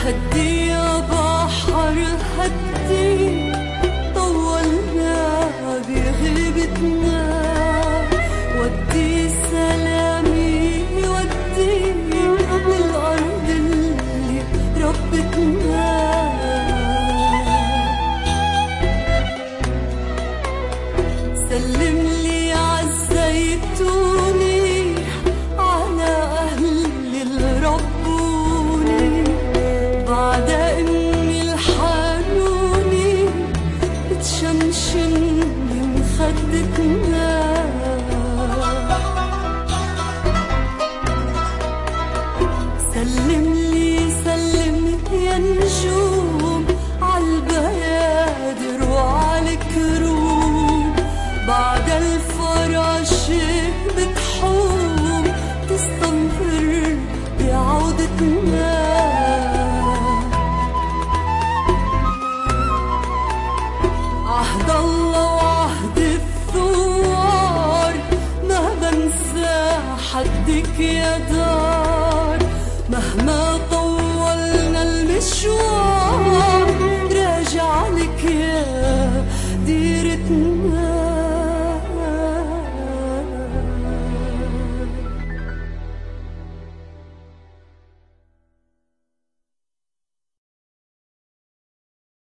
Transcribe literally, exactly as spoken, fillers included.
خدي يا بحر هدي طولنا بغيبتنا، ودي سلامي ودي للأرض اللي ربتنا. سلم لي عالزيتوني على أهل اللي ربوني، بعد أمي الحنوني بتشمشم من خدتنا. سلم لي سلم يا نجوم عالبيادر وعالكروم، بعد الفراشة بتحوم تستنفر بعودتنا. عهد الله وعهد الثوار ما بنسى حدك يا دار، مهما